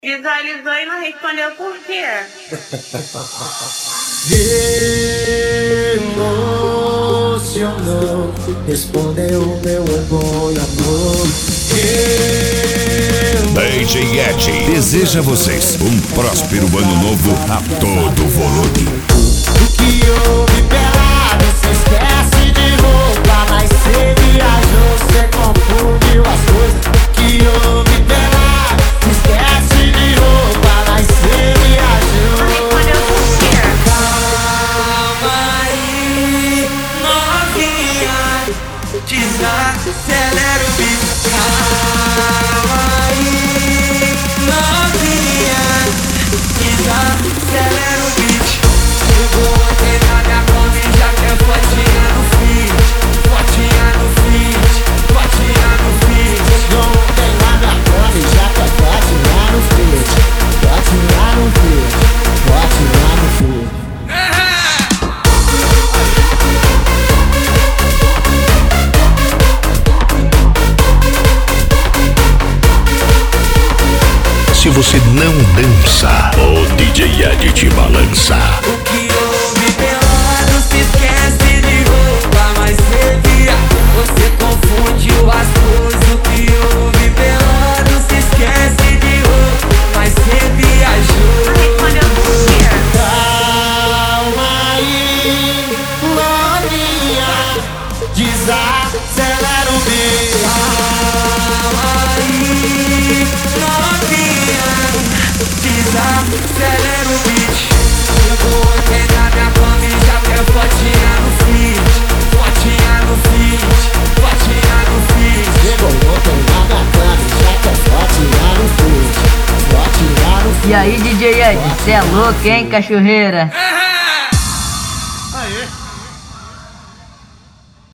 Visualizou e não respondeu por quê? Emocionou, respondeu meu orgulho, amor. DJ Ed deseja a vocês um próspero ano novo a todo volume. O que houve pelado, se esquece de roupa, mas cê viajou, cê confundiu as coisas. O que houve pelado, se esquece de roupa, mas cê viajou. Calma aí, novinha, desacelera o beat. Calma aí, novinha, desacelera o beat. Chegou ontem na minha cama e já quer fotinha no feed, fotinha no feed, fotinha no feed. Chegou ontem na minha cama e já quer fotinha no feed, fotinha no feed, fotinha no feed. Se você não dança, o DJ Ed te balança. O que houve pelado, se esquece de roupa, mas cê via, você confundiu as coisas. O que houve pelado, se esquece de roupa, mas cê viajou. Calma aí, novinha, desacelera o beat. Calma aí, novinha, desacelera o beat. Chegou ontem na minha cama e já quer fotinha no feed, fotinha no feed, fotinha no feed. Chegou ontem na minha cama e já quer fotinha no feed, fotinha no feed. E aí, DJ Ed, cê é louco, hein, cachorreira? Aê!